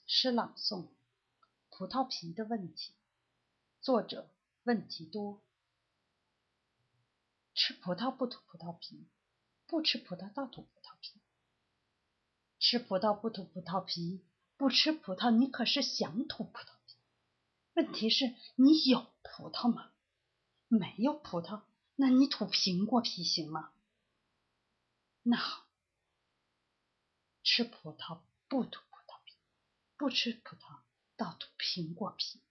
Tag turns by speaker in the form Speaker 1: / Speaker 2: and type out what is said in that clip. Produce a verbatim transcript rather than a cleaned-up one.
Speaker 1: 诗朗诵：葡萄皮的问题。作者：问题多。吃葡萄不吐葡萄皮，不吃葡萄倒吐葡萄皮。吃葡萄不吐葡萄皮，不吃葡萄你可是想吐葡萄皮。问题是你有葡萄吗？没有葡萄，那你吐苹果皮行吗？那好，吃葡萄不吐葡萄皮，不吃葡萄倒吐苹果皮。